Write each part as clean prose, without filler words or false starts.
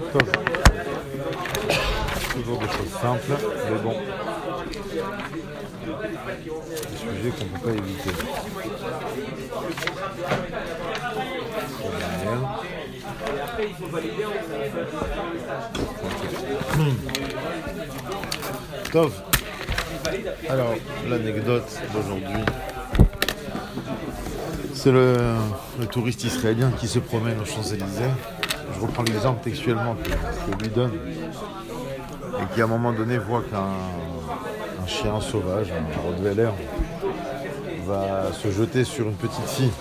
Top. Toujours des choses simples, mais bon. Des sujets qu'on ne peut pas éviter. Top. Alors, l'anecdote d'aujourd'hui, c'est le touriste israélien qui se promène aux Champs-Élysées. Je reprends l'exemple textuellement que je lui donne. Et qui à un moment donné voit qu'un chien sauvage, un Rottweiler, va se jeter sur une petite fille.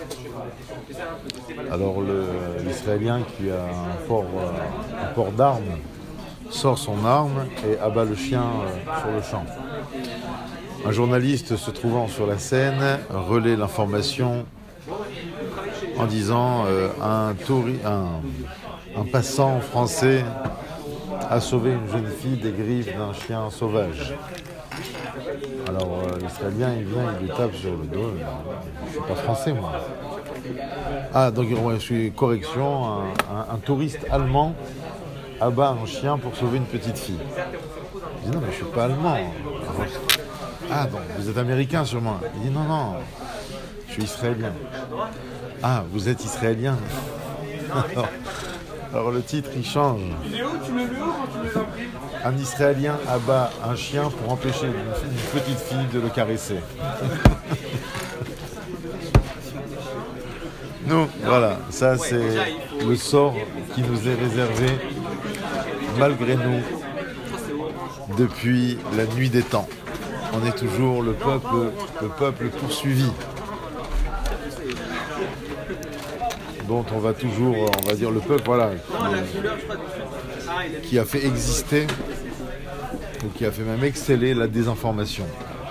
Alors l'Israélien qui a un port d'armes sort son arme et abat le chien sur le champ. Un journaliste se trouvant sur la scène relaie l'information en disant un passant français a sauvé une jeune fille des griffes d'un chien sauvage. Alors l'Israélien il vient, il lui tape sur le dos. Je suis pas français moi. Ah donc je suis correction, un touriste allemand abat un chien pour sauver une petite fille. Je dis non mais je suis pas allemand. Ah donc vous êtes américain sûrement. Il dit non, je suis israélien. Ah vous êtes israélien. Alors le titre il change. Un Israélien abat un chien pour empêcher une petite fille de le caresser. Nous, voilà, ça c'est le sort qui nous est réservé malgré nous depuis la nuit des temps. On est toujours le peuple poursuivi. Dont on va toujours, on va dire le peuple, voilà, qui a fait exister, ou qui a fait même exceller la désinformation.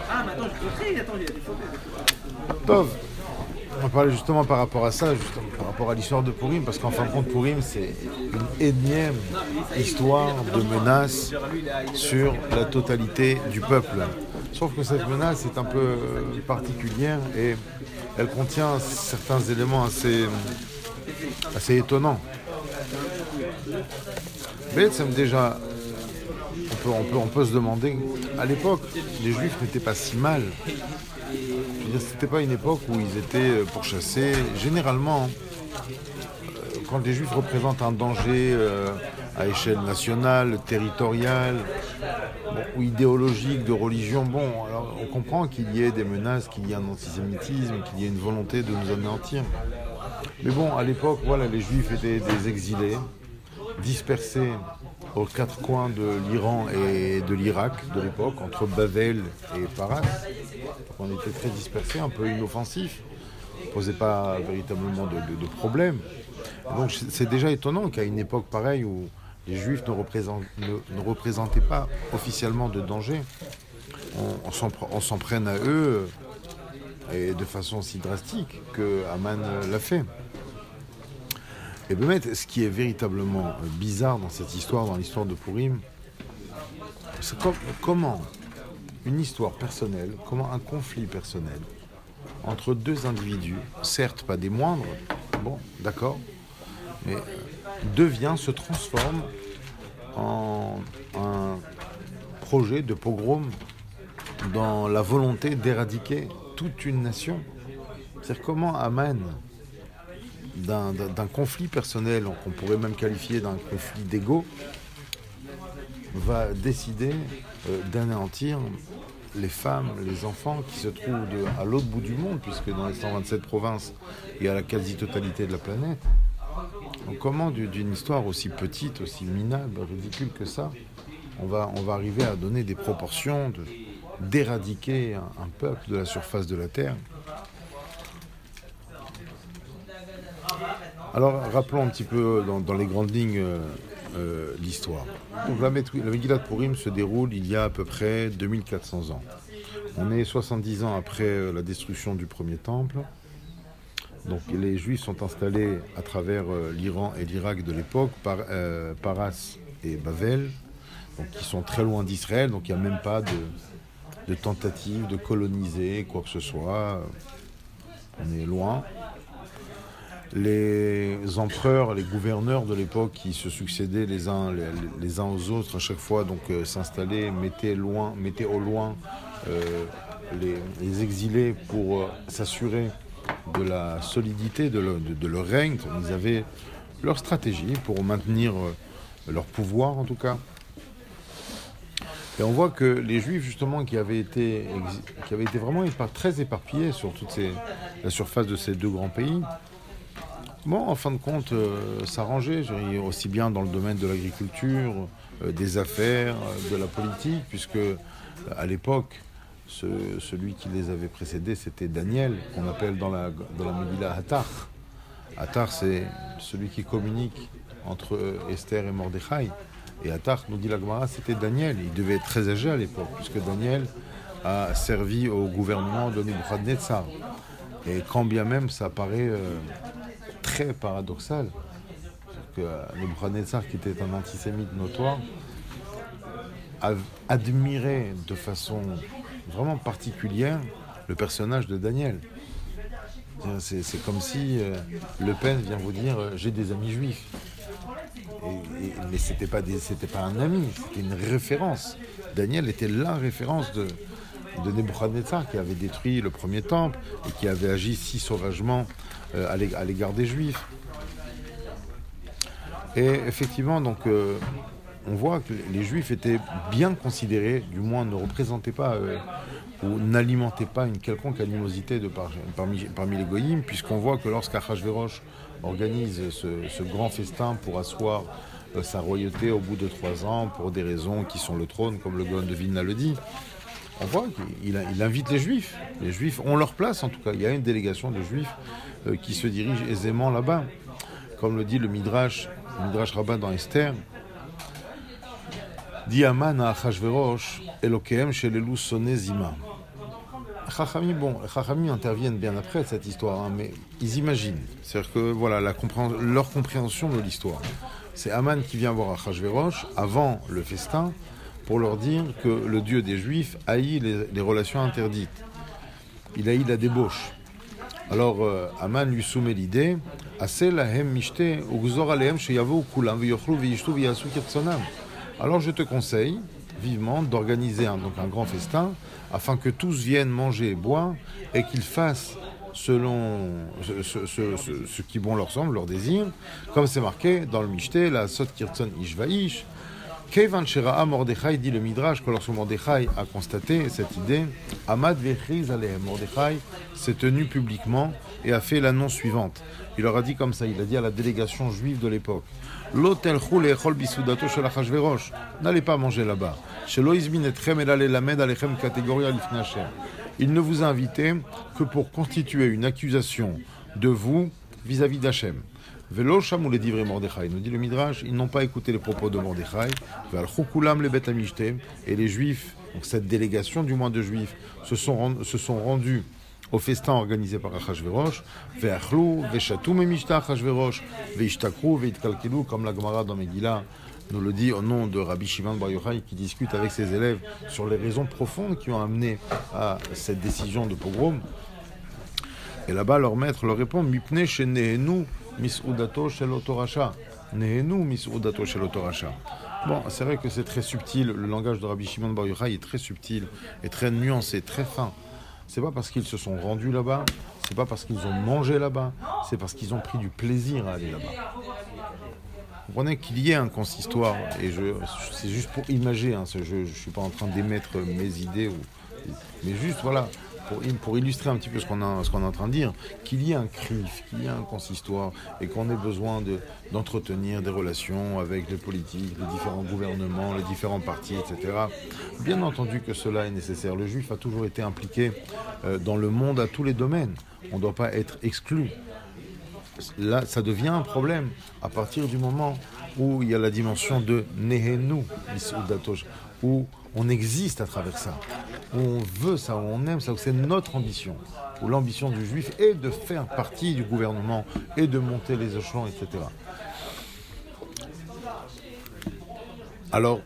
Tov, on va parler justement par rapport à ça, par rapport à l'histoire de Purim, parce qu'en fin de compte, Purim, c'est une énième histoire de menace sur la totalité du peuple. Sauf que cette menace est un peu particulière et elle contient certains éléments assez étonnant. Mais déjà, on peut se demander, à l'époque, les Juifs n'étaient pas si mal. Je veux dire, c'était pas une époque où ils étaient pourchassés. Généralement, quand les Juifs représentent un danger à échelle nationale, territoriale, ou idéologique, de religion, alors on comprend qu'il y ait des menaces, qu'il y ait un antisémitisme, qu'il y ait une volonté de nous anéantir. Mais à l'époque, les Juifs étaient des exilés, dispersés aux quatre coins de l'Iran et de l'Irak de l'époque, entre Bavel et Paras. Donc on était très dispersés, un peu inoffensifs, ne posait pas véritablement de problème. Donc c'est déjà étonnant qu'à une époque pareille où les Juifs ne représentaient pas officiellement de danger, on s'en prenne à eux et de façon si drastique que Haman l'a fait. Et ce qui est véritablement bizarre dans cette histoire, dans l'histoire de Purim, c'est comment une histoire personnelle, comment un conflit personnel entre deux individus, certes pas des moindres, d'accord, mais se transforme en un projet de pogrom dans la volonté d'éradiquer toute une nation. C'est-à-dire comment Haman, d'un conflit personnel, qu'on pourrait même qualifier d'un conflit d'ego, va décider d'anéantir les femmes, les enfants qui se trouvent à l'autre bout du monde, puisque dans les 127 provinces, il y a la quasi-totalité de la planète. Donc comment d'une histoire aussi petite, aussi minable, ridicule que ça, on va arriver à donner des proportions d'éradiquer un peuple de la surface de la Terre. Alors, rappelons un petit peu dans les grandes lignes l'histoire. Donc, la Megillat Purim se déroule il y a à peu près 2400 ans. On est 70 ans après la destruction du premier temple. Donc, les Juifs sont installés à travers l'Iran et l'Irak de l'époque, Paras et Bavel, donc, qui sont très loin d'Israël. Donc, il n'y a même pas de tentative de coloniser quoi que ce soit. On est loin. les empereurs, les gouverneurs de l'époque qui se succédaient les uns aux autres à chaque fois, donc s'installaient, mettaient au loin les exilés pour s'assurer de la solidité de leur règne. Ils avaient leur stratégie pour maintenir leur pouvoir en tout cas. Et on voit que les Juifs justement qui avaient été vraiment très éparpillés sur la surface de ces deux grands pays, en fin de compte, s'arrangeaient, aussi bien dans le domaine de l'agriculture, des affaires, de la politique, puisque à l'époque, celui qui les avait précédés, c'était Daniel, qu'on appelle dans la Megillah Attar. Attar, c'est celui qui communique entre Esther et Mordechai. Et Attar, nous dit la Gemara, c'était Daniel. Il devait être très âgé à l'époque, puisque Daniel a servi au gouvernement de Nebuchadnezzar. Et quand bien même ça paraît très paradoxal, que Nebuchadnezzar, qui était un antisémite notoire, admirait de façon vraiment particulière le personnage de Daniel. C'est comme si Le Pen vient vous dire j'ai des amis juifs. Mais c'était pas un ami, c'était une référence. Daniel était la référence de Nebuchadnezzar, qui avait détruit le premier temple et qui avait agi si sauvagement à l'égard des Juifs. Et effectivement, donc, on voit que les Juifs étaient bien considérés, du moins ne représentaient pas ou n'alimentaient pas une quelconque animosité parmi les goyim, puisqu'on voit que lorsqu'Achashverosh organise ce grand festin pour asseoir sa royauté au bout de 3 ans, pour des raisons qui sont le trône, comme le Gaon de Vilna le dit, on voit qu'il invite les Juifs. Les Juifs ont leur place, en tout cas. Il y a une délégation de Juifs qui se dirige aisément là-bas. Comme le dit le Midrash Rabbah dans Esther, dit Aman à Achashverosh, Elokehem shelelu soné zima. Chachamim interviennent bien après cette histoire, mais ils imaginent. C'est-à-dire que voilà, leur compréhension de l'histoire. C'est Aman qui vient voir Achashverosh avant le festin pour leur dire que le Dieu des Juifs haït les relations interdites. Il haït la débauche. Alors Aman lui soumet l'idée, alors je te conseille vivement d'organiser un grand festin afin que tous viennent manger et boire et qu'ils fassent selon ce qui bon leur semble, leur désir, comme c'est marqué dans le Mishté, la Sot Kirtzon Ishvaish. Kevan Shera'a Mordechai, dit le Midrash, que lorsque Mordechai a constaté cette idée, Amad Vechriz Alehem, Mordechai s'est tenu publiquement et a fait l'annonce suivante. Il leur a dit comme ça, il a dit à la délégation juive de l'époque, Lo telchou le'echol bisudato shel Achashverosh, n'allez pas manger là-bas. Shelo izmin etchem el alelamed alechem kategoria lifnei Hashem. Il ne vous a invité que pour constituer une accusation de vous vis-à-vis d'Hachem. Velo shamou le divrei Mordechai, nous dit le Midrash, ils n'ont pas écouté les propos de Mordechai. Ve'alchou kulam le bet hamishté, et les Juifs, donc cette délégation du moins de Juifs, se sont rendus au festin organisé par Achashverosh, ve'achlou, ve'chatou memishta Achashverosh, ve'ishtakrou, ve'itkalkelou, comme la Gemara dans Megillah nous le dit au nom de Rabbi Shimon Bar Yochai, qui discute avec ses élèves sur les raisons profondes qui ont amené à cette décision de pogrom. Et là-bas, leur maître leur répond, Mipne she nehenu mis'udato shel otorasha. Nehenu mis'udato shel otorasha. Bon, c'est vrai que c'est très subtil, le langage de Rabbi Shimon Bar Yochai est très subtil, et très nuancé, très fin. C'est pas parce qu'ils se sont rendus là-bas, c'est pas parce qu'ils ont mangé là-bas, c'est parce qu'ils ont pris du plaisir à aller là-bas. Vous comprenez qu'il y ait un consistoire, et c'est juste pour imager, je ne suis pas en train d'émettre mes idées, mais juste voilà, pour illustrer un petit peu ce qu'on est en train de dire, qu'il y ait un CRIF, qu'il y ait un consistoire, et qu'on ait besoin d'entretenir des relations avec les politiques, les différents gouvernements, les différents partis, etc. Bien entendu que cela est nécessaire. Le juif a toujours été impliqué dans le monde à tous les domaines. On ne doit pas être exclu. Là, ça devient un problème à partir du moment où il y a la dimension de Nehenu, où on existe à travers ça, où on veut ça, où on aime ça, où c'est notre ambition, où l'ambition du juif est de faire partie du gouvernement et de monter les échelons, etc. Alors,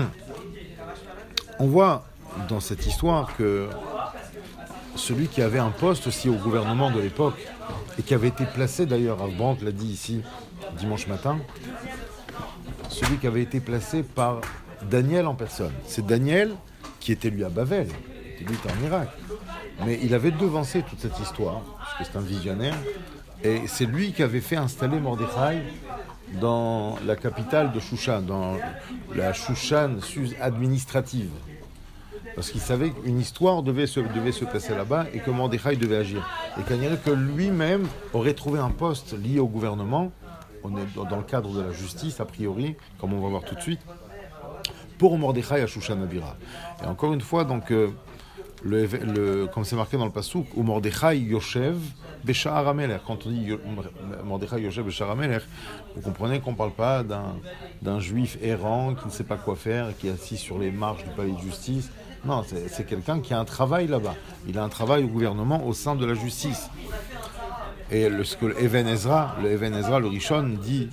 on voit dans cette histoire que celui qui avait un poste aussi au gouvernement de l'époque, et qui avait été placé d'ailleurs, Brandt l'a dit ici dimanche matin, celui qui avait été placé par Daniel en personne. C'est Daniel qui était lui à Bavel, lui était en Irak. Mais il avait devancé toute cette histoire, parce que c'est un visionnaire, et c'est lui qui avait fait installer Mordechai dans la capitale de Shushan, dans la Shushan administrative. Parce qu'il savait qu'une histoire devait se passer là-bas et que Mordechai devait agir. Et qu'il dirait que lui-même aurait trouvé un poste lié au gouvernement, on est dans le cadre de la justice, a priori, comme on va voir tout de suite, pour Mordechai à Shushan Abira. Et encore une fois, donc, comme c'est marqué dans le Passouk, où Mordechai Yoshev Besha'ar HaMelech. Quand on dit Mordechai Yoshev Besha'ar HaMelech, vous comprenez qu'on ne parle pas d'un juif errant qui ne sait pas quoi faire, qui est assis sur les marches du palais de justice. Non, c'est quelqu'un qui a un travail là-bas. Il a un travail au gouvernement au sein de la justice. Et ce que le Even Ezra, le Rishon, dit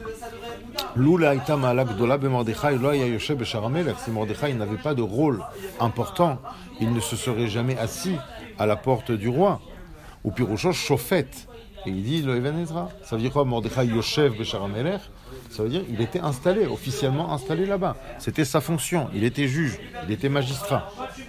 si Mordechai n'avait pas de rôle important, il ne se serait jamais assis à la porte du roi. Ou Piroucho Shofet. Et il dit le Even Ezra. Ça veut dire quoi, Mordechai Yoshev Beshar HaMelech? Ça veut dire qu'il était installé, officiellement installé là-bas. C'était sa fonction. Il était juge, il était magistrat.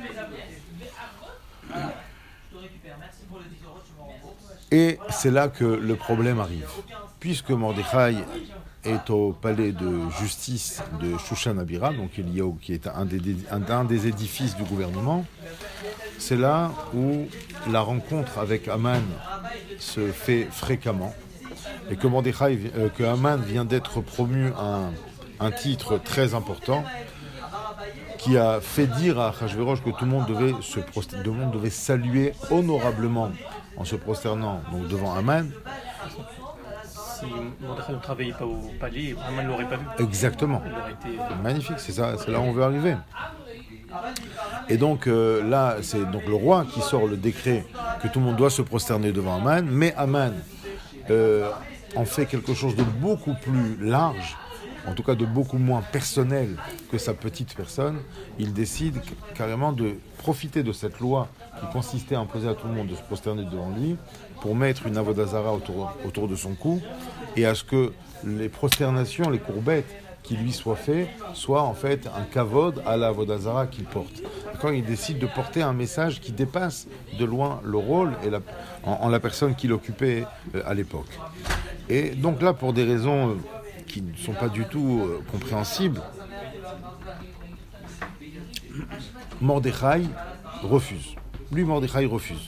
Et c'est là que le problème arrive. Puisque Mordechai est au palais de justice de Shushan Abira, donc qui est un des édifices du gouvernement, c'est là où la rencontre avec Haman se fait fréquemment, et que Haman vient d'être promu à un titre très important, qui a fait dire à Achashverosh que tout le monde devait saluer honorablement en se prosternant donc devant Haman. Si Mordechai ne travaillait pas au palais, Haman ne l'aurait pas vu. Exactement. Magnifique, c'est là où on veut arriver. Et donc là, c'est donc le roi qui sort le décret que tout le monde doit se prosterner devant Haman, mais Haman en fait quelque chose de beaucoup plus large, en tout cas de beaucoup moins personnel que sa petite personne. Il décide carrément de profiter de cette loi qui consistait à imposer à tout le monde de se prosterner devant lui pour mettre une avoda zara autour de son cou et à ce que les prosternations, les courbettes qui lui soient faites soient en fait un kavod à la avoda zara qu'il porte. Et quand il décide de porter un message qui dépasse de loin le rôle et en la personne qu'il occupait à l'époque. Et donc là, pour des raisons qui ne sont pas du tout compréhensibles, Mordechai refuse. Lui, Mordechai refuse.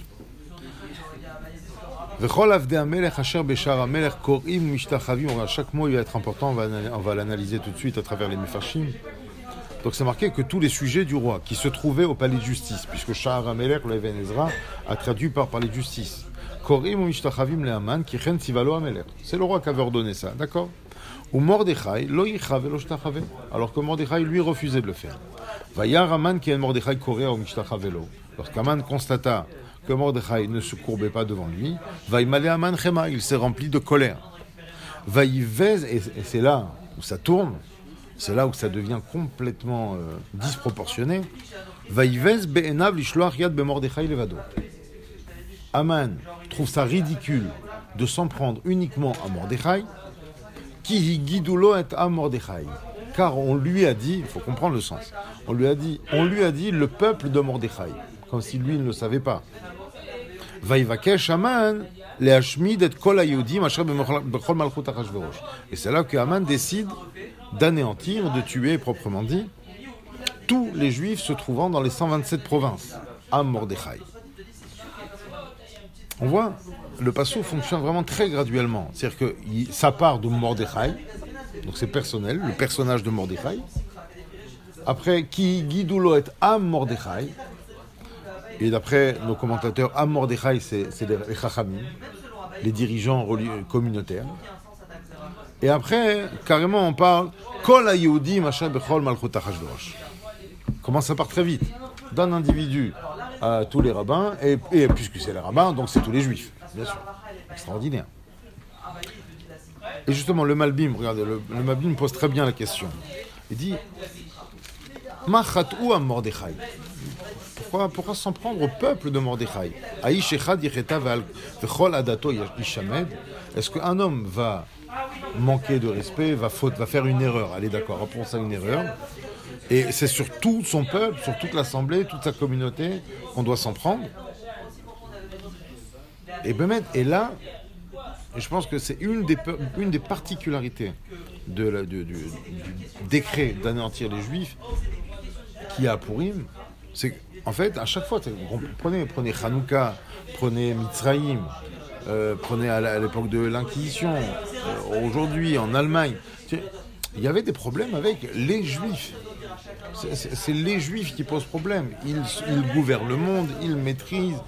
Chaque mot il va être important, on va l'analyser tout de suite à travers les Mefarshim. Donc c'est marqué que tous les sujets du roi qui se trouvaient au palais de justice, puisque Sha'ar HaMelech, le Even Ezra, a traduit par palais de justice. C'est le roi qui avait ordonné ça, d'accord? Ou Mordechai, lo yicha velo shtachave. Alors que Mordechai, lui, refusait de le faire. Vayar Haman ki en Mordechai korea ou mishtachavelo. Lorsqu'Haman constata que Mordechai ne se courbait pas devant lui, vaïmale Haman chema, il s'est rempli de colère. Vaïvez, et c'est là où ça tourne, c'est là où ça devient complètement disproportionné. Vaïvez be'enav lishloach yad be Mordechai levado. Haman trouve ça ridicule de s'en prendre uniquement à Mordechai, qui guidulo et à Mordechai. Car on lui a dit, il faut comprendre le sens, on lui a dit le peuple de Mordechai, comme si lui ne le savait pas. Vaïvakesh Haman le'ashmid et kol haYehudim asher bechol malchut Achashverosh. Et c'est là que Haman décide d'anéantir, de tuer proprement dit, tous les juifs se trouvant dans les 127 provinces, à Mordechai. On voit, le passo fonctionne vraiment très graduellement. C'est-à-dire que ça part de Mordechai, donc c'est personnel, le personnage de Mordechai. Après, qui guidoulo est Am Mordechai. Et d'après nos commentateurs, Am Mordechai, c'est les Chachamim, les dirigeants communautaires. Et après, carrément, on parle Kol haYehudim asher bechol malchut Achashverosh. Comment ça part très vite d'un individu à tous les rabbins, et puisque c'est les rabbins, donc c'est tous les juifs, bien sûr. Extraordinaire. Et justement, le Malbim, regardez, le Malbim pose très bien la question. Il dit, Ma chat'u am Mordechai. Pourquoi s'en prendre au peuple de Mordechai? Aïch echad yicheta v'chol adato yishamed. Est-ce qu'un homme va manquer de respect, va faire une erreur? Allez, d'accord, rappelons ça une erreur. Et c'est sur tout son peuple, sur toute l'assemblée, toute sa communauté qu'on doit s'en prendre. Et là, je pense que c'est une des particularités du décret d'anéantir les Juifs qu'il y a à Purim. C'est qu'en fait, à chaque fois, prenez Hanouka, prenez Mitzrayim, prenez à l'époque de l'Inquisition, aujourd'hui en Allemagne, il y avait des problèmes avec les Juifs. C'est les Juifs qui posent problème. Ils gouvernent le monde, ils maîtrisent,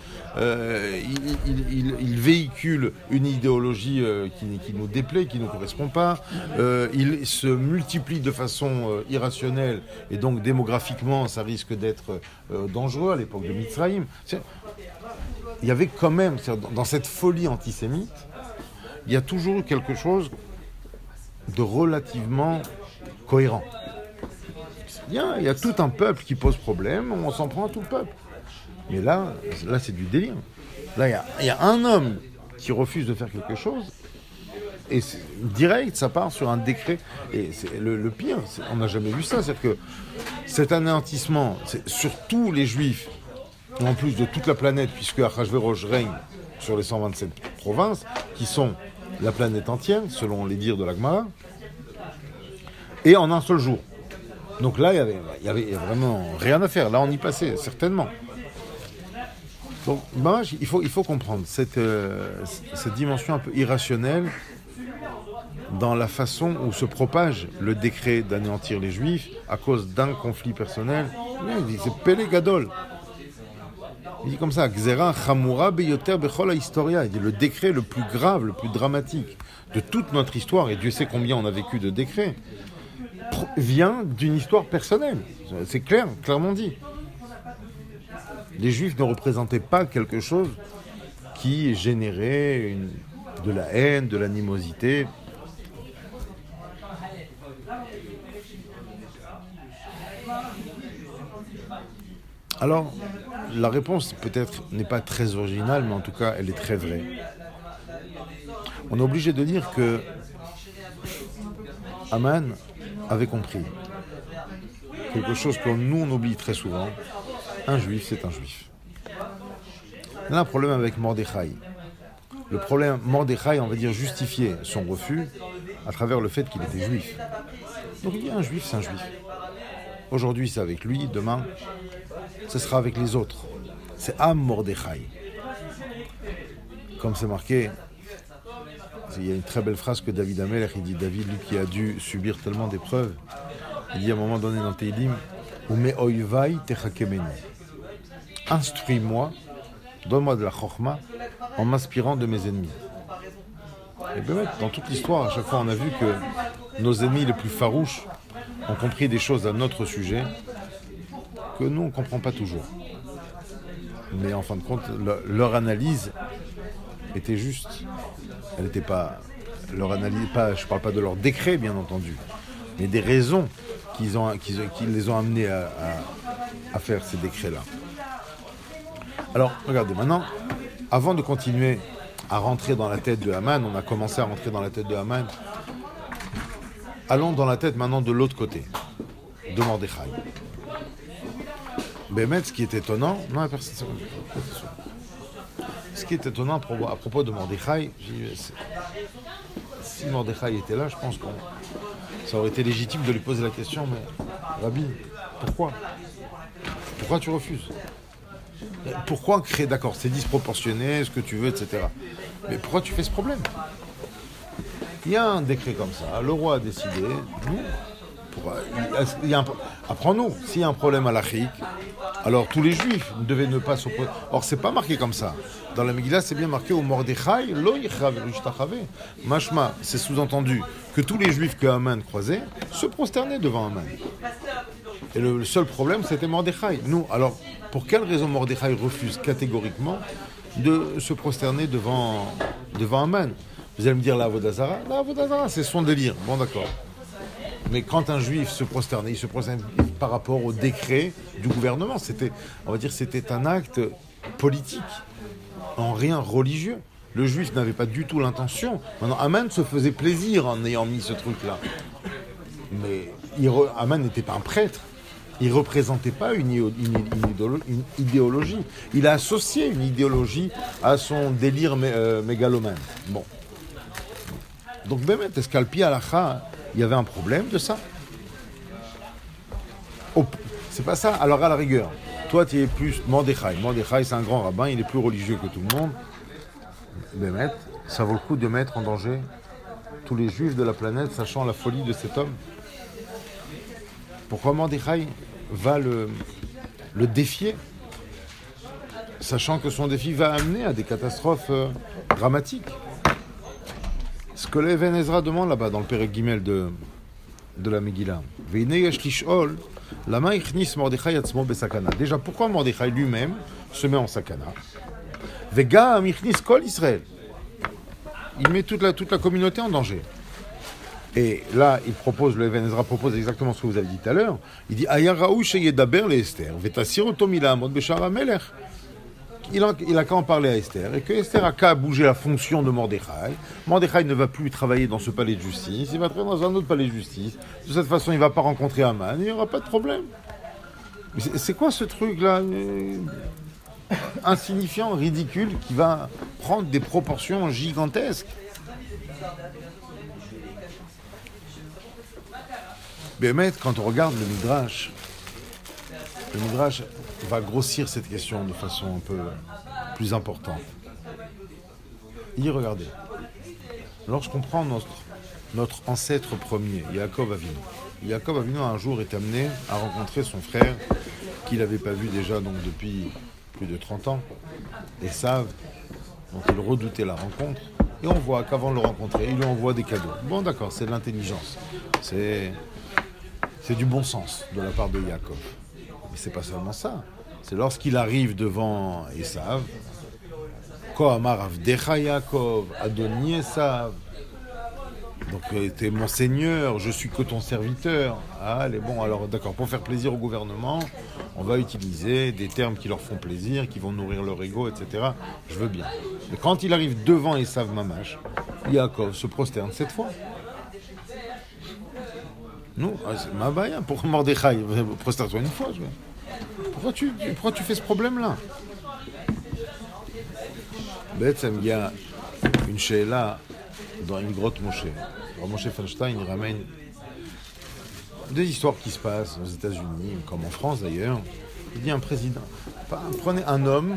ils véhiculent une idéologie qui nous déplaît, qui ne nous correspond pas. Ils se multiplient de façon irrationnelle et donc démographiquement, ça risque d'être dangereux à l'époque de Mitzrayim. Il y avait quand même, dans cette folie antisémite, il y a toujours eu quelque chose de relativement cohérent. Il y a tout un peuple qui pose problème, on s'en prend à tout le peuple. Mais là c'est du délire. Là, il y a un homme qui refuse de faire quelque chose, et direct, ça part sur un décret. Et c'est le pire, on n'a jamais vu ça. C'est-à-dire que cet anéantissement, c'est sur tous les Juifs, en plus de toute la planète, puisque Achashverosh règne sur les 127 provinces, qui sont la planète entière, selon les dires de la Gemara, et en un seul jour. Donc là, il y avait vraiment rien à faire. Là, on y passait, certainement. Donc, il faut comprendre cette dimension un peu irrationnelle dans la façon où se propage le décret d'anéantir les Juifs à cause d'un conflit personnel. C'est Pele Gadol. Il dit comme ça, Gzera Chamura Beyoter Bechol HaHistoria. Il dit le décret le plus grave, le plus dramatique de toute notre histoire, et Dieu sait combien on a vécu de décrets, vient d'une histoire personnelle. C'est clairement dit. Les Juifs ne représentaient pas quelque chose qui générait de la haine, de l'animosité. Alors, la réponse peut-être n'est pas très originale, mais en tout cas, elle est très vraie. On est obligé de dire que Haman avait compris quelque chose que nous on oublie très souvent. Un juif, c'est un juif. On a un problème avec Mordechai. Le problème, Mordechai, on va dire, justifiait son refus à travers le fait qu'il était juif. Donc il y a un juif, c'est un juif. Aujourd'hui, c'est avec lui, demain, ce sera avec les autres. C'est Am Mordechai. Comme c'est marqué, il y a une très belle phrase que David Amelech, il dit, David, lui qui a dû subir tellement d'épreuves, il dit à un moment donné dans Teilim, Ume oivai techakemeni. Instruis-moi, donne-moi de la chokhma en m'inspirant de mes ennemis. Et bien, dans toute l'histoire, à chaque fois, on a vu que nos ennemis les plus farouches ont compris des choses à notre sujet que nous, on ne comprend pas toujours. Mais en fin de compte, leur analyse était juste. Elle n'était pas leur analyse, je ne parle pas de leur décret, bien entendu, mais des raisons qui les ont amenés à faire ces décrets-là. Alors, regardez, maintenant, avant de continuer à rentrer dans la tête de Haman, on a commencé à rentrer dans la tête de Haman, allons dans la tête maintenant de l'autre côté, de Mordechai. Bémet, ce qui est étonnant, ce qui est étonnant à propos de Mordechai, si Mordechai était là, je pense que ça aurait été légitime de lui poser la question, mais Rabbi, pourquoi tu refuses? Pourquoi créer, d'accord, c'est disproportionné, ce que tu veux, etc. Mais pourquoi tu fais ce problème? Il y a un décret comme ça, le roi a décidé, apprends-nous, s'il y a un problème à l'Afrique, alors tous les Juifs devaient ne pas s'opposer. Or, c'est pas marqué comme ça. Dans la Megillah, c'est bien marqué au Mordechai, lo yichrav rishtachave. Mashma, c'est sous-entendu que tous les Juifs que Haman croisait se prosternaient devant Haman. Et le seul problème, c'était Mordechai. Nous, alors, pour quelle raison Mordechai refuse catégoriquement de se prosterner devant Haman? Vous allez me dire la Avodah Zara. La Avodah Zara, c'est son délire. Bon, d'accord. Mais quand un juif se prosternait, il se prosternait par rapport au décret du gouvernement. On va dire, c'était un acte politique, en rien religieux. Le juif n'avait pas du tout l'intention. Maintenant, Aman se faisait plaisir en ayant mis ce truc-là. Mais Aman n'était pas un prêtre. Il ne représentait pas une idéologie. Il a associé une idéologie à son délire mégalomane. Bon. Donc, Bémet, est-ce qu'à Alpi Halacha, il y avait un problème de ça? C'est pas ça. Alors, à la rigueur, toi, tu es plus Mordechai. Mordechai, c'est un grand rabbin, il est plus religieux que tout le monde. Bémet, ça vaut le coup de mettre en danger tous les juifs de la planète, sachant la folie de cet homme. Pourquoi Mordechai va le défier, sachant que son défi va amener à des catastrophes dramatiques? Ce que l'Even Ezra demande là-bas, dans le Perek Gimel de la Megillah. Déjà, pourquoi Mordechai lui-même se met en sakana? Vega michnis kol Israël. Il met toute la communauté en danger. Et là, le Even Ezra propose exactement ce que vous avez dit tout à l'heure. Il dit Aya raou sheyedaber le Esther, vetasir oto milamod beshar hamelech. Il a qu'à en parler à Esther, et que Esther a qu'à bouger la fonction de Mordechai. Mordechai ne va plus travailler dans ce palais de justice, il va travailler dans un autre palais de justice. De cette façon, il ne va pas rencontrer Aman, il n'y aura pas de problème. Mais c'est quoi ce truc-là insignifiant, ridicule, qui va prendre des proportions gigantesques? Bémet, quand on regarde le Midrash va grossir cette question de façon un peu plus importante. Il dit, regardez, lorsqu'on prend notre ancêtre premier, Yaakov Avinu un jour est amené à rencontrer son frère qu'il n'avait pas vu déjà donc depuis plus de 30 ans, Esav, dont il redoutait la rencontre, et on voit qu'avant de le rencontrer, il lui envoie des cadeaux. Bon d'accord, c'est de l'intelligence, c'est du bon sens de la part de Yaakov. Mais c'est pas seulement ça. C'est lorsqu'il arrive devant Esav, Ko amar avdecha Yaakov, Adoni Esav. Donc t'es mon seigneur, je suis que ton serviteur. Ah, allez, bon, alors d'accord, pour faire plaisir au gouvernement, on va utiliser des termes qui leur font plaisir, qui vont nourrir leur ego, etc. Je veux bien. Mais quand il arrive devant Esav Mamash, Yaakov se prosterne cette fois. Non, c'est ma baïa pour Mordechai, prosterne-toi une fois. Pourquoi tu fais ce problème-là? Bête, il y a une sheila dans une grotte Moshe. Alors Moshe Feinstein, il ramène des histoires qui se passent aux États-Unis, comme en France d'ailleurs. Il dit un président, prenez un homme,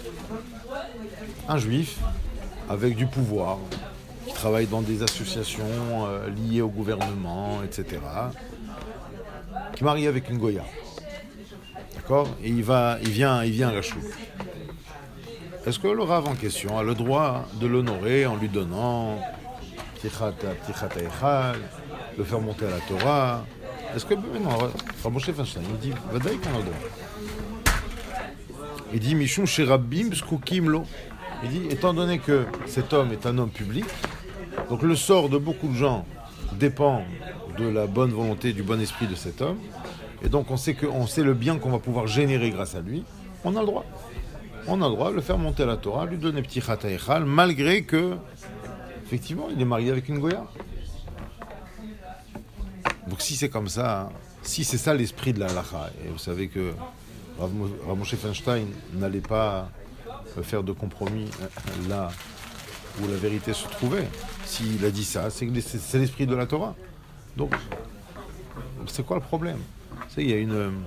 un juif, avec du pouvoir, qui travaille dans des associations liées au gouvernement, etc., qui est marié avec une goya. D'accord? Et il vient à la choule. Est-ce que le Rav en question a le droit de l'honorer en lui donnant Ptichat Eichal, le faire monter à la Torah? Est-ce que non, Moshe Feinstein, il dit Vadaï qu'on a le droit. Il dit Mishum Sherabim Skoukim Lo. Il dit étant donné que cet homme est un homme public, donc le sort de beaucoup de gens dépend de la bonne volonté, du bon esprit de cet homme, et donc on sait le bien qu'on va pouvoir générer grâce à lui, on a le droit. On a le droit de le faire monter à la Torah, lui donner Ptichat Eichal, malgré que, effectivement, il est marié avec une goya. Donc si c'est comme ça, si c'est ça l'esprit de la halakha, et vous savez que Rav Moshe Feinstein n'allait pas faire de compromis là où la vérité se trouvait. S'il a dit ça, c'est l'esprit de la Torah. Donc, c'est quoi le problème? Vous savez, il y a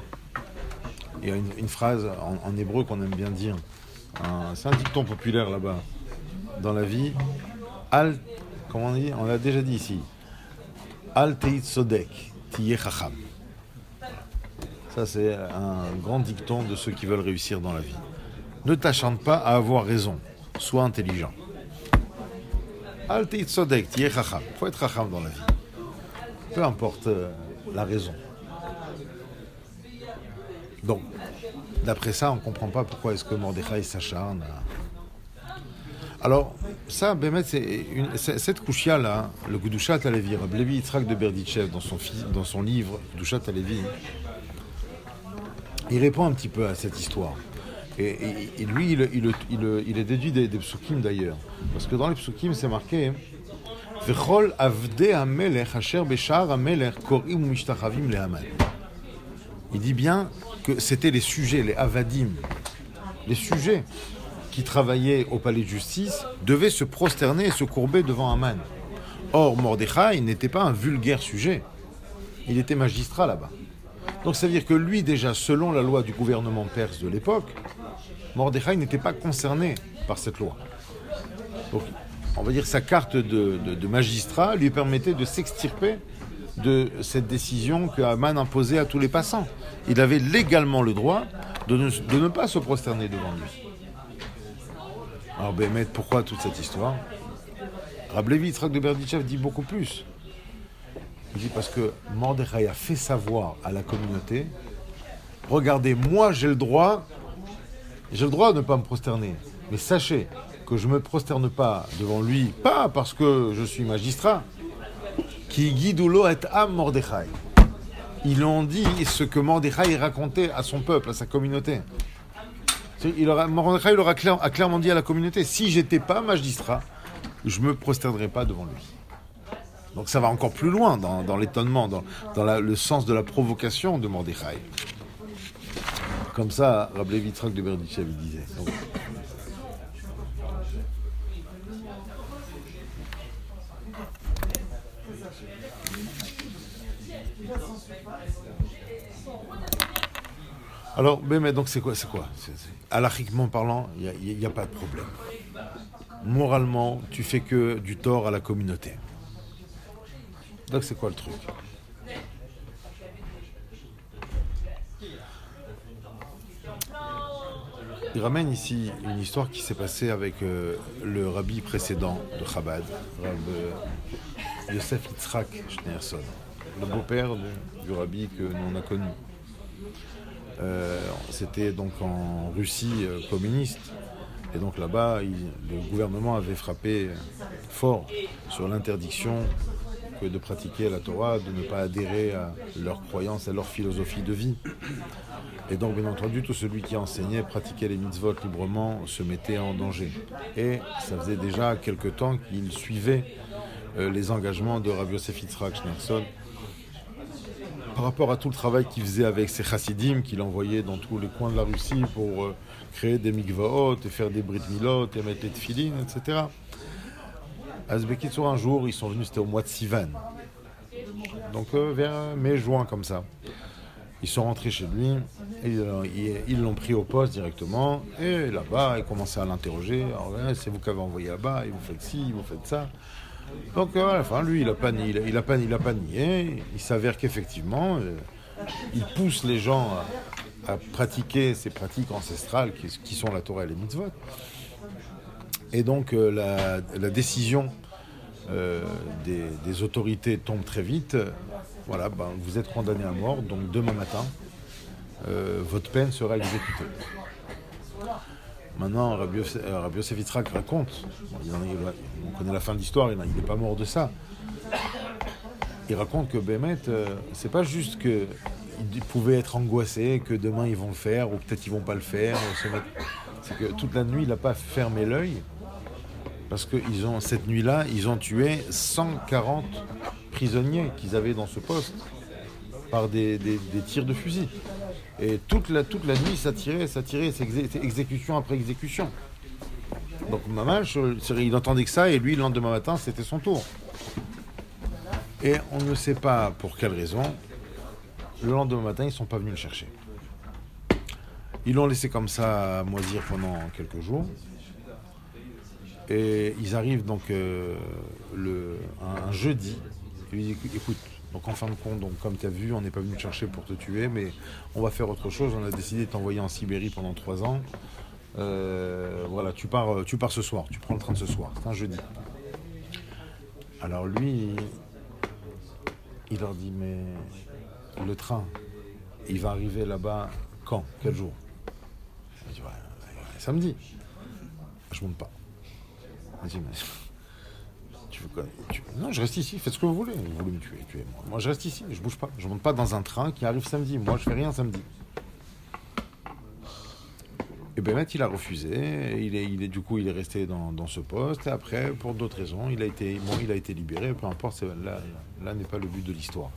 une phrase en hébreu qu'on aime bien dire. C'est un dicton populaire là-bas. Dans la vie, comment on dit? On l'a déjà dit ici. Al teit sodek, tiye chacham. Ça, c'est un grand dicton de ceux qui veulent réussir dans la vie. Ne t'acharne pas à avoir raison. Sois intelligent. Al teit sodek, tiye chacham. Il faut être chacham dans la vie. Peu importe la raison. Donc, d'après ça, on ne comprend pas pourquoi est-ce que Mordechai s'acharne Alors, ça, Bémet, cette kouchia-là, le Gudushat Alevi, Rabbi Levi Yitzhak de Berditchev, dans son livre Gudushat Alevi, il répond un petit peu à cette histoire. Et lui, il est déduit des psukim d'ailleurs. Parce que dans les psukim, c'est marqué V'chol avdei hamelech asher beshar hamelech korim umishtachavim lehaman. Il dit bien que c'était les sujets, les avadim, les sujets qui travaillaient au palais de justice devaient se prosterner et se courber devant Haman. Or, Mordechai n'était pas un vulgaire sujet. Il était magistrat là-bas. Donc, ça veut dire que lui, déjà, selon la loi du gouvernement perse de l'époque, Mordechai n'était pas concerné par cette loi. Donc, on va dire que sa carte de magistrat lui permettait de s'extirper de cette décision que Haman imposait à tous les passants. Il avait légalement le droit de ne pas se prosterner devant lui. Alors, Bémet, pourquoi toute cette histoire? Rabbi Levi Yitzhak de Berditchev dit beaucoup plus. Il dit parce que Mordechai a fait savoir à la communauté, regardez, moi j'ai le droit de ne pas me prosterner, mais sachez que je ne me prosterne pas devant lui, pas parce que je suis magistrat, qui guidoulo et am Mordechai. Ils ont dit ce que Mordechai racontait à son peuple, à sa communauté. Mordechai a clairement dit à la communauté, si j'étais pas magistrat, je ne me prosternerais pas devant lui. Donc ça va encore plus loin dans l'étonnement, dans le sens de la provocation de Mordechai. Comme ça, Rabbi Levi Yitzhak de Berditchev disait. Donc, alors, mais donc c'est quoi? Halachiquement parlant, il n'y a pas de problème. Moralement, tu fais que du tort à la communauté. Donc c'est quoi le truc? Il ramène ici une histoire qui s'est passée avec le rabbi précédent de Chabad, Rabbi Yosef Yitzhak Schneerson, le beau-père du rabbi que nous on a connu. C'était donc en Russie communiste. Et donc là-bas, le gouvernement avait frappé fort sur l'interdiction que de pratiquer la Torah, de ne pas adhérer à leurs croyances, à leur philosophie de vie. Et donc, bien entendu, tout celui qui enseignait, pratiquait les mitzvot librement, se mettait en danger. Et ça faisait déjà quelque temps qu'il suivait les engagements de Rabbi Yosef Yitzhak Schneerson par rapport à tout le travail qu'il faisait avec ses chassidim, qu'il envoyait dans tous les coins de la Russie pour créer des mikvaot, et faire des brit milot, et mettre les tefilin, etc. À Zbekitsour, un jour, ils sont venus, c'était au mois de Sivan. Donc vers mai-juin, comme ça. Ils sont rentrés chez lui, et ils l'ont pris au poste directement, et là-bas, ils commençaient à l'interroger. Alors, c'est vous qui avez envoyé là-bas, et vous faites ci, vous faites ça. Donc à la fin, lui, il a pas nié. Il s'avère qu'effectivement, il pousse les gens à pratiquer ces pratiques ancestrales qui sont la Torah et les mitzvot. Et donc la décision des autorités tombe très vite. Voilà, vous êtes condamné à mort, donc demain matin, votre peine sera exécutée. Maintenant, Rabbi Yosef Yitzhak raconte, on connaît la fin de l'histoire, il n'est pas mort de ça. Il raconte que Bémet, c'est pas juste qu'ils pouvaient être angoissés, que demain ils vont le faire, ou peut-être ils vont pas le faire. C'est que toute la nuit, il n'a pas fermé l'œil, parce que cette nuit-là, ils ont tué 140 prisonniers qu'ils avaient dans ce poste, par des tirs de fusil. Et toute la nuit, ça tirait, c'est exécution après exécution. Donc Mamash, il entendait que ça, et lui, le lendemain matin, c'était son tour. Et on ne sait pas pour quelle raison, le lendemain matin, ils ne sont pas venus le chercher. Ils l'ont laissé comme ça moisir pendant quelques jours. Et ils arrivent donc un jeudi, et lui disent, écoute, donc en fin de compte, donc, comme tu as vu, on n'est pas venu te chercher pour te tuer, mais on va faire autre chose. On a décidé de t'envoyer en Sibérie pendant 3 ans. Voilà, tu pars ce soir, tu prends le train de ce soir, c'est un jeudi. Alors lui, il leur dit, mais le train, il va arriver là-bas quand? Quel jour? Il dit, ouais, samedi. Je monte pas. Il dit, mais tu veux quoi Non, je reste ici, faites ce que vous voulez. Vous voulez me tuer, tuez-moi. Moi, je reste ici, je bouge pas. Je monte pas dans un train qui arrive samedi. Moi, je fais rien samedi. Et Bémet, il a refusé. Du coup, il est resté dans ce poste. Et après, pour d'autres raisons, il a été libéré. Peu importe, là n'est pas le but de l'histoire.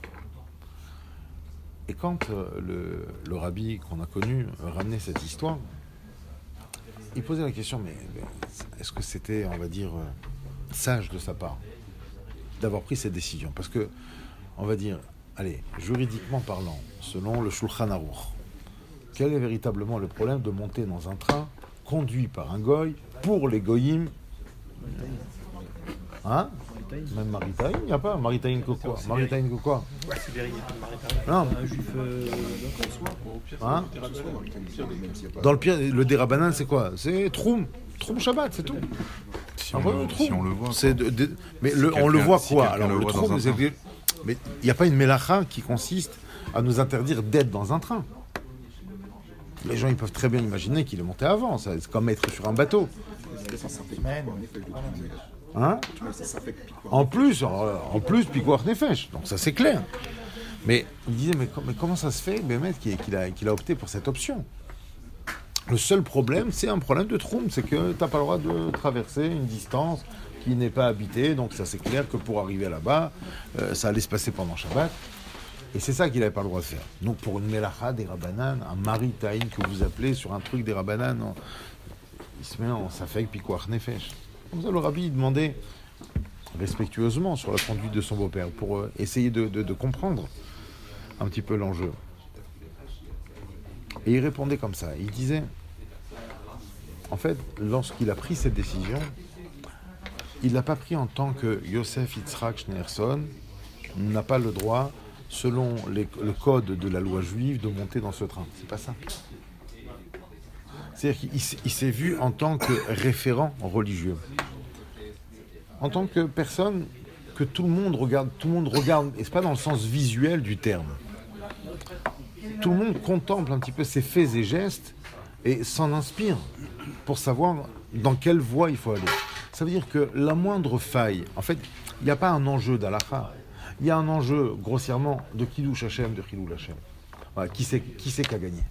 Et quand le rabbi qu'on a connu ramenait cette histoire, il posait la question, mais est-ce que c'était, on va dire, sage de sa part d'avoir pris cette décision? Parce que, on va dire, allez, juridiquement parlant, selon le Shulchan Aruch, quel est véritablement le problème de monter dans un train conduit par un goy pour les goyim? Hein? Même Maritaïn, il n'y a pas. Maritaïn que quoi? Maritaïn que quoi? Non. Un juif hein? Dans le pire, le Dérabanan, c'est quoi? C'est Troum Shabbat, c'est tout. Si on le voit. Mais on le voit quoi? Alors le Troum, mais il n'y a pas une mélacha qui consiste à nous interdire d'être dans un train. Les gens, ils peuvent très bien imaginer qu'il est monté avant. C'est comme être sur un bateau. Hein? En plus, Pikuach Nefesh. Donc ça, c'est clair. Mais il disait, mais comment ça se fait, Bémet, qu'il a opté pour cette option? Le seul problème, c'est un problème de Troum. C'est que tu n'as pas le droit de traverser une distance qui n'est pas habitée. Donc ça, c'est clair que pour arriver là-bas, ça allait se passer pendant Shabbat. Et c'est ça qu'il n'avait pas le droit de faire. Donc pour une melacha des Rabbanan, un maritaïn que vous appelez sur un truc des Rabbanan, il se met ça fait avec Pikuach Nefesh. Comme ça, le rabbi demandait respectueusement sur la conduite de son beau-père pour essayer de comprendre un petit peu l'enjeu. Et il répondait comme ça. Il disait, en fait, lorsqu'il a pris cette décision, il ne l'a pas pris en tant que Yosef Yitzhak Schneerson n'a pas le droit, selon le code de la loi juive, de monter dans ce train. C'est pas ça. C'est-à-dire qu'il s'est vu en tant que référent religieux. En tant que personne que tout le monde regarde, et c'est pas dans le sens visuel du terme. Tout le monde contemple un petit peu ses faits et gestes et s'en inspire pour savoir dans quelle voie il faut aller. Ça veut dire que la moindre faille, en fait, il n'y a pas un enjeu d'halakha. Il y a un enjeu, grossièrement, de Kiddush Hashem, de Chilul Hashem. Voilà, qui c'est qui a gagné?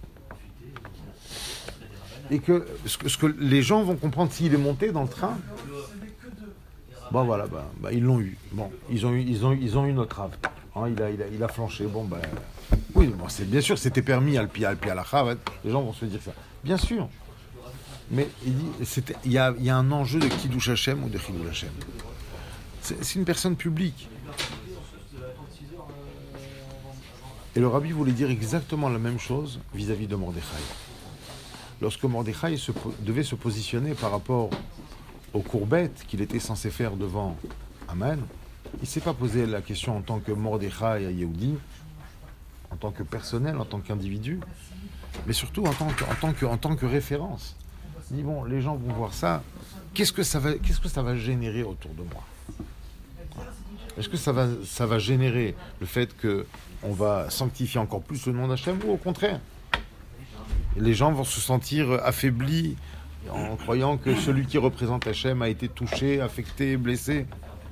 Et que ce que les gens vont comprendre s'il est monté dans le train, bon voilà, ils l'ont eu. Bon, ils ont eu notre ave. Hein, il a flanché. Bon oui, bon, c'est bien sûr, c'était permis à la chav. Les gens vont se dire ça, bien sûr. Mais il y a un enjeu de Kiddush Hashem ou de Chilul Hashem. C'est une personne publique. Et le rabbi voulait dire exactement la même chose vis-à-vis de Mordechai. Lorsque Mordechai devait se positionner par rapport aux courbettes qu'il était censé faire devant Aman, il ne s'est pas posé la question en tant que Mordechai à Yehudi, en tant que personnel, en tant qu'individu, mais surtout en tant que référence. Il dit, bon, les gens vont voir ça, qu'est-ce que ça va générer autour de moi? Est-ce que ça va générer le fait qu'on va sanctifier encore plus le nom d'Hachem, ou au contraire, les gens vont se sentir affaiblis en croyant que celui qui représente Hachem a été touché, affecté, blessé?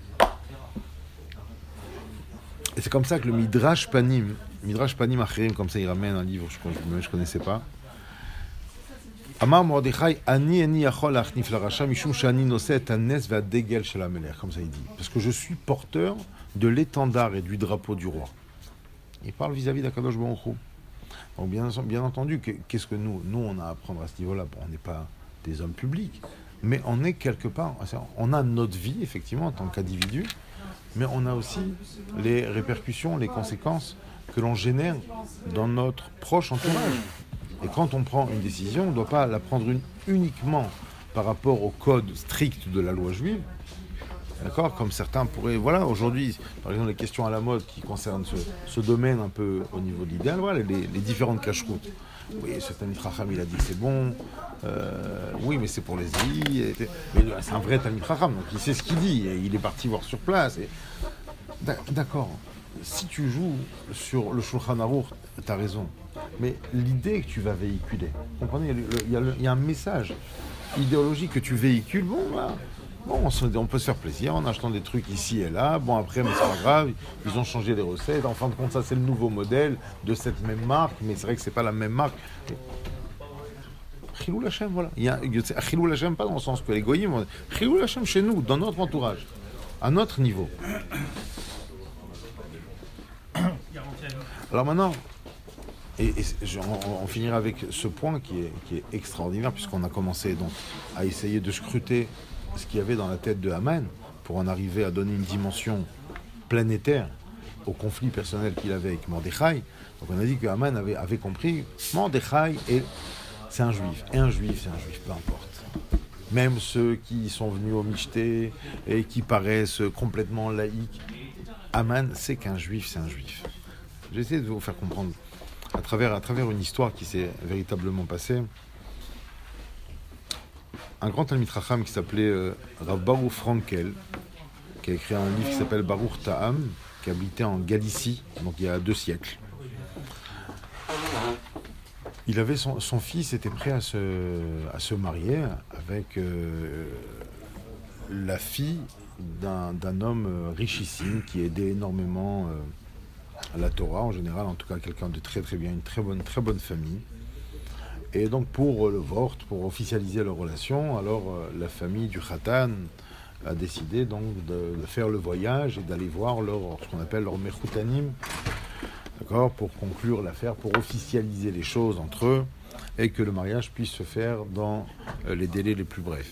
Et c'est comme ça que le Midrash Panim Acherim, comme ça il ramène un livre que je connaissais pas. Amar Mordechai, ani yachol achnif larasha mishum shani noseh et hanes ve'adegel shel hamelech, comme ça il dit. Parce que je suis porteur de l'étendard et du drapeau du roi. Il parle vis-à-vis d'Akadosh Baruch Hu. Donc bien entendu, qu'est-ce que nous on a à apprendre à ce niveau-là? Bon, on n'est pas des hommes publics, mais on est quelque part, on a notre vie effectivement en tant qu'individu, mais on a aussi les répercussions, les conséquences que l'on génère dans notre proche entourage. Et quand on prend une décision, on ne doit pas la prendre uniquement par rapport au code strict de la loi juive. D'accord? Comme certains pourraient... Voilà, aujourd'hui, par exemple, les questions à la mode qui concernent ce domaine un peu au niveau de l'idéal, voilà, les différentes cache-routes. Oui, ce Talmid Chacham, il a dit que c'est bon. Oui, mais c'est pour les EI. Mais c'est un vrai Talmid Chacham, donc il sait ce qu'il dit. Et il est parti voir sur place. D'accord. Si tu joues sur le Shulchan Aruch, tu as raison. Mais l'idée que tu vas véhiculer, comprenez, il y a un message idéologique que tu véhicules, bon, là, Bon, on peut se faire plaisir en achetant des trucs ici et là. Bon, après, mais c'est pas grave, ils ont changé les recettes. En fin de compte, ça, c'est le nouveau modèle de cette même marque, mais c'est vrai que c'est pas la même marque. Chilou Lachem, voilà. Il y a Chilou Lachem, pas dans le sens que les goyim, Chilou Lachem chez nous, dans notre entourage, à notre niveau. Alors maintenant, on finira avec ce point qui est extraordinaire, puisqu'on a commencé donc à essayer de scruter ce qu'il y avait dans la tête de Haman pour en arriver à donner une dimension planétaire au conflit personnel qu'il avait avec Mordechai. Donc on a dit que Haman avait compris, Mordechai c'est un juif, et un juif c'est un juif, peu importe. Même ceux qui sont venus au Michté et qui paraissent complètement laïcs, Haman c'est qu'un juif, c'est un juif. J'essaie de vous faire comprendre à travers une histoire qui s'est véritablement passée. Un grand Talmid Chacham qui s'appelait Rav Baruch Frankel, qui a écrit un livre qui s'appelle Baruch Ta'am, qui habitait en Galicie, donc il y a 2 siècles. Il avait son fils était prêt à se marier avec la fille d'un homme richissime qui aidait énormément à la Torah en général, en tout cas quelqu'un de très très bien, une très bonne famille. Et donc pour le vort, pour officialiser leur relation, alors la famille du Khatan a décidé donc de faire le voyage et d'aller voir ce qu'on appelle leur Mechoutanim, d'accord, pour conclure l'affaire, pour officialiser les choses entre eux et que le mariage puisse se faire dans les délais les plus brefs.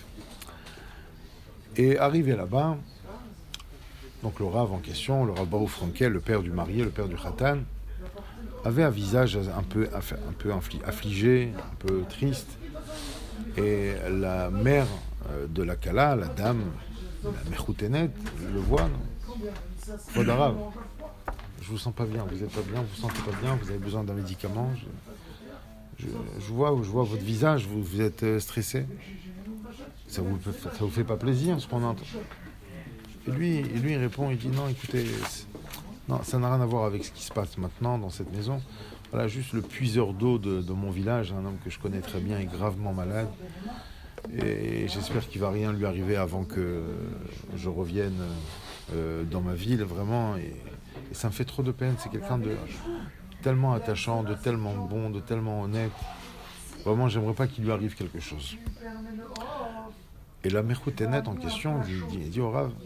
Et arrivé là-bas, donc le Rav en question, le Rav Baruch Frankel, le père du marié, le père du Khatan, avait un visage un peu affligé, un peu triste. Et la mère de la Kala, la dame, la Mechoutenet, le voit, Kvod Harav, je vous sens pas bien, vous êtes pas bien, vous vous sentez pas bien, vous avez besoin d'un médicament. Je vois votre visage, vous êtes stressé. Ça vous fait pas plaisir ce qu'on entend. Et lui il répond, il dit non, écoutez, non, ça n'a rien à voir avec ce qui se passe maintenant dans cette maison. Voilà, juste le puiseur d'eau de mon village, un homme que je connais très bien, est gravement malade. Et j'espère qu'il ne va rien lui arriver avant que je revienne dans ma ville, vraiment. Et ça me fait trop de peine. C'est quelqu'un de tellement attachant, de tellement bon, de tellement honnête. Vraiment, j'aimerais pas qu'il lui arrive quelque chose. Et la Mechoutenet en question dit au Rav,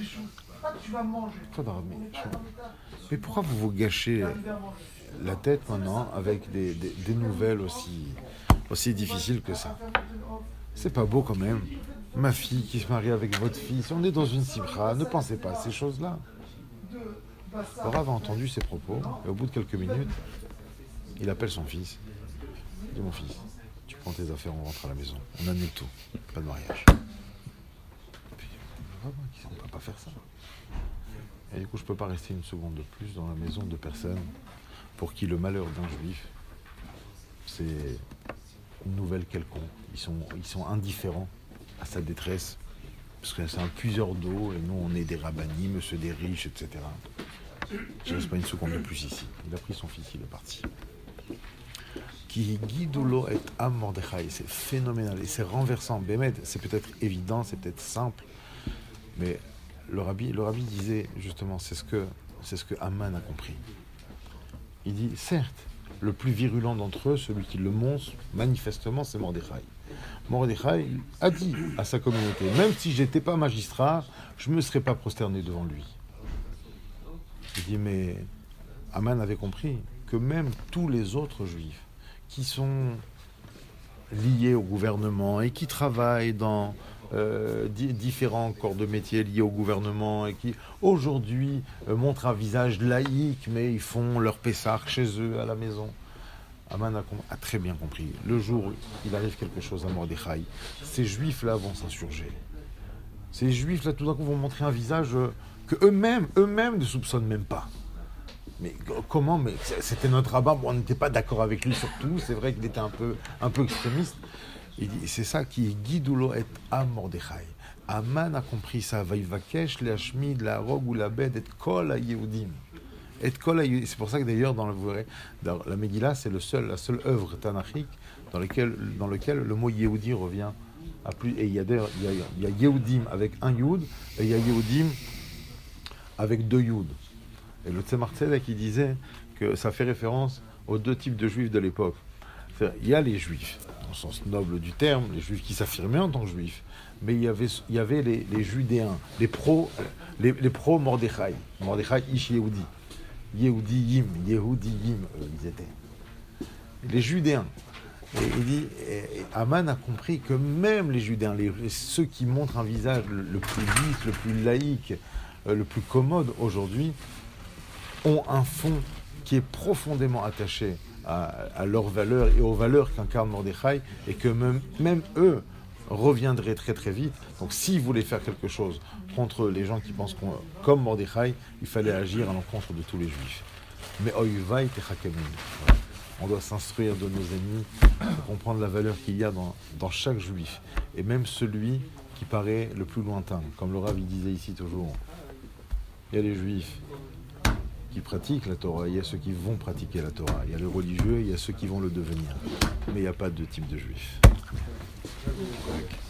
mais pourquoi vous gâchez la tête maintenant avec des nouvelles aussi difficiles que ça? C'est pas beau quand même. Ma fille qui se marie avec votre fils, on est dans une simcha, ne pensez pas à ces choses-là. Le Rav a entendu ses propos et au bout de quelques minutes, il appelle son fils. Il dit, mon fils, tu prends tes affaires, on rentre à la maison. On annule tout, pas de mariage. Puis, on ne peut pas faire ça. Et du coup, je ne peux pas rester une seconde de plus dans la maison de personnes pour qui le malheur d'un juif, c'est une nouvelle quelconque. Ils sont indifférents à sa détresse, parce que c'est un puiseur d'eau, et nous, on est des rabbinim, monsieur des riches, etc. Je ne reste pas une seconde de plus ici. Il a pris son fils, il est parti. Qui guidulo et am Mordechai, c'est phénoménal, et c'est renversant. Bémed, c'est peut-être évident, c'est peut-être simple, mais le rabbi disait justement, c'est ce que Haman a compris. Il dit, certes, le plus virulent d'entre eux, celui qui le montre manifestement, c'est Mordechai. Mordechai a dit à sa communauté, même si je n'étais pas magistrat, je ne me serais pas prosterné devant lui. Il dit, mais Haman avait compris que même tous les autres juifs qui sont liés au gouvernement et qui travaillent dans différents corps de métier liés au gouvernement et qui aujourd'hui montrent un visage laïque, mais ils font leur pessar chez eux à la maison. Haman a très bien compris. Le jour où il arrive quelque chose à Mordechai, ces juifs-là vont s'insurger. Ces juifs-là, tout d'un coup, vont montrer un visage que eux-mêmes ne soupçonnent même pas. Mais comment? Mais c'était notre rabbin, bon, on n'était pas d'accord avec lui surtout, c'est vrai qu'il était un peu extrémiste. Il dit, c'est ça qui est guidoulo et à Mordechai. Haman a compris ça. Vaïvakesh, la Shmid, la Rog ou la Bed, et Kol à Yehudim. C'est pour ça que d'ailleurs, dans la Megillah, c'est la seule œuvre tanachique dans lequel le mot Yehudi revient Et il y a Yehudim avec un Yud, et il y a Yehudim avec 2 Yud. Et le Tzemar Tzedek, il disait que ça fait référence aux 2 types de juifs de l'époque. Il y a les juifs, au sens noble du terme, les juifs qui s'affirmaient en tant que juifs, mais il y avait les judéens, les pro-Mordechai, Mordechai Ish Yehudi, Yehudiyim, ils étaient. Les judéens. Et il dit, Aman a compris que même les judéens, ceux qui montrent un visage le plus lisse, le plus laïque, le plus commode aujourd'hui, ont un fond qui est profondément attaché à leurs valeurs et aux valeurs qu'incarne Mordechai, et que même eux reviendraient très très vite. Donc s'ils voulaient faire quelque chose contre les gens qui pensent comme Mordechai, il fallait agir à l'encontre de tous les juifs. Mais Oyvai Techakemen. On doit s'instruire de nos ennemis pour comprendre la valeur qu'il y a dans chaque juif, et même celui qui paraît le plus lointain. Comme le Rav disait ici toujours, il y a les juifs qui pratiquent la Torah, il y a ceux qui vont pratiquer la Torah, il y a les religieux, il y a ceux qui vont le devenir. Mais il n'y a pas de type de juifs.